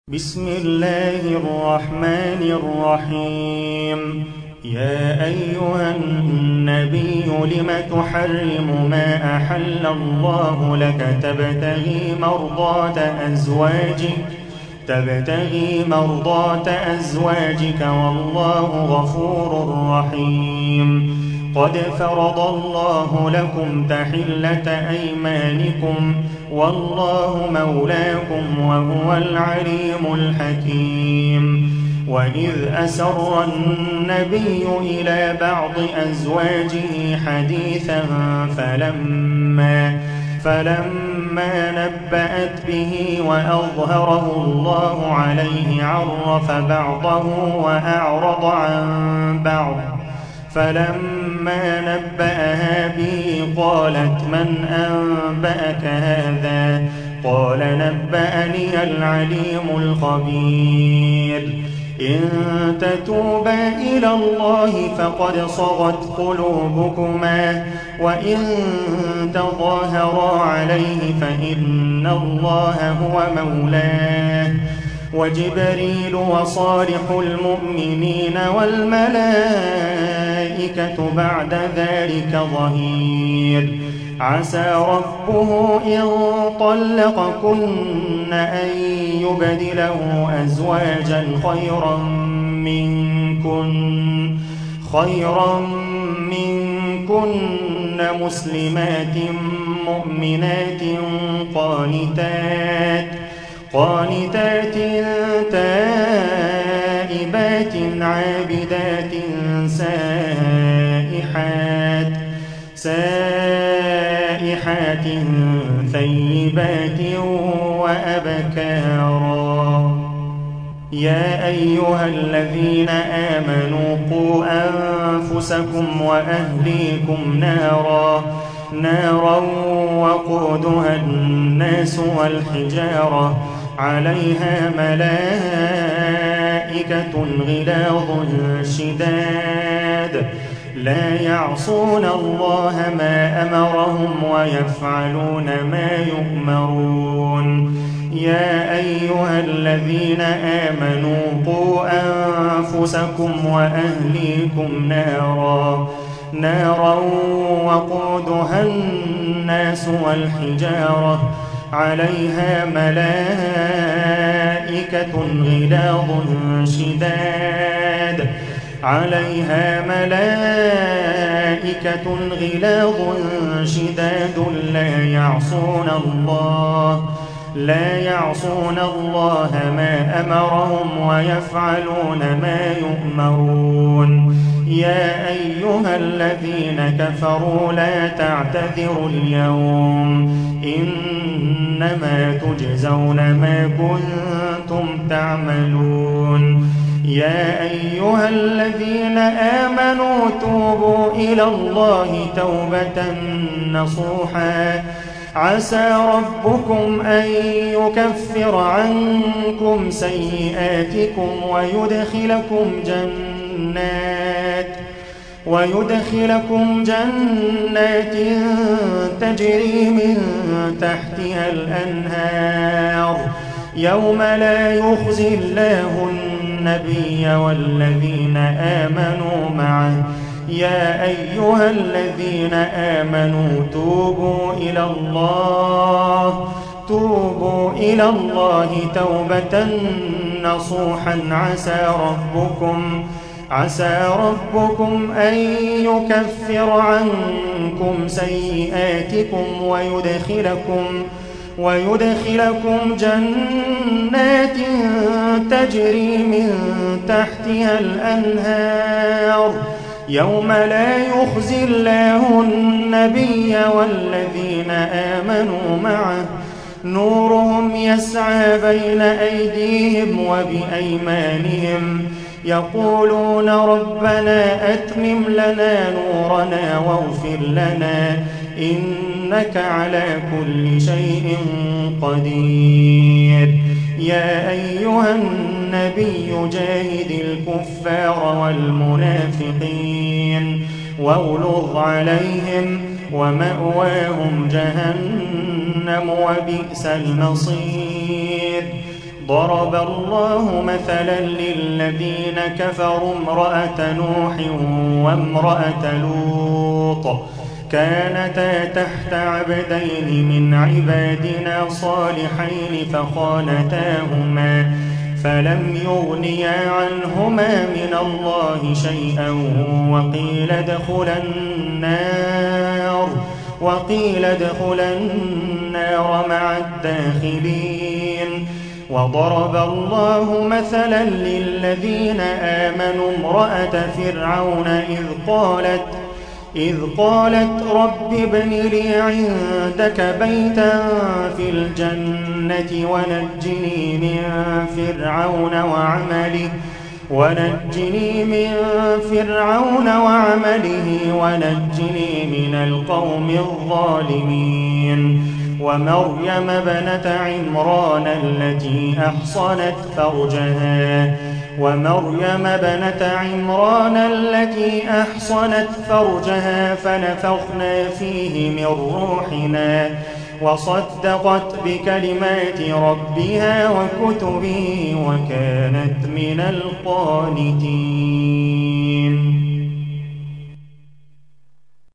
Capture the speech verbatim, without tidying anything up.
بسم الله الرحمن الرحيم. يا أيها النبي لم تحرم ما أحل الله لك تبتغي مرضات أزواجك تبتغي مرضات أزواجك والله غفور رحيم. قد فرض الله لكم تحلة أيمانكم والله مولاكم وهو العليم الحكيم. وإذ أسر النبي إلى بعض أزواجه حديثا فلما فلما نبأت به وأظهره الله عليه عرف بعضه وأعرض عن بعض. فلما نبأها به قالت من أنبأك هذا؟ قال نبأني العليم الخبير. إن تتوبا إلى الله فقد صغت قلوبكما وإن تظاهرا عليه فإن الله هو مولاه وجبريل وصالح المؤمنين والملائكة بعد ذلك ظهير. عسى ربه إن طلقكن أن يبدله أزواجا خيرا منكن خيرا منكن مسلمات مؤمنات قانتات قانتات تائبات عابدات سائحات سائحات ثيبات وأبكارا. يا أيها الذين آمنوا قوا أنفسكم وأهليكم نارا نارا وقودها الناس والحجارة عليها ملائكة غلاظ شداد لا يعصون الله ما أمرهم ويفعلون ما يؤمرون. يا أيها الذين آمنوا قوا أنفسكم وأهليكم نارا نارا وقودها الناس والحجارة عليها ملائكة غلاظ شداد عليها ملائكة غلاظ شداد لا يعصون الله لا يعصون الله ما أمرهم ويفعلون ما يؤمرون. يا أيها الذين كفروا لا تعتذروا اليوم إنما تجزون ما كنتم تعملون. يا أيها الذين آمنوا توبوا إلى الله توبة نصوحا عسى ربكم أن يكفر عنكم سيئاتكم ويدخلكم جنات ويدخلكم جنات تجري من تحتها الأنهار يوم لا يخزي الله النبي والذين آمنوا معه. يا أيها الذين آمنوا توبوا إلى الله توبوا إلى الله توبة نصوحا عسى ربكم عسى ربكم أن يكفر عنكم سيئاتكم ويدخلكم ويدخلكم جنات تجري من تحتها الأنهار يوم لا يخزي الله النبي والذين آمنوا معه نورهم يسعى بين أيديهم وبأيمانهم يقولون ربنا أتمم لنا نورنا واغفر لنا إنك على كل شيء قدير. يا أيها النبي جاهد الكفار والمنافقين واغلظ عليهم ومأواهم جهنم وبئس المصير. ضرب الله مثلا للذين كفروا امرأة نوح وامرأة لوط كانتا تحت عبدين من عبادنا صالحين فخانتاهما فلم يغنيا عنهما من الله شيئا وقيل ادخلا النار وقيل ادخلا النار مع الداخلين. وضرب الله مثلا للذين آمنوا امرأة فرعون إذ قالت إذ قالت رب ابن لي عندك بيتا في الجنة ونجني من فرعون وعمله ونجني من فرعون وعمله ونجني من القوم الظالمين. ومريم بنت عمران التي أحصنت فرجها ومريم بنت عمران التي أحصنت فرجها فنفخنا فيه من روحنا وصدقت بكلمات ربها وكتبه وكانت من القانتين.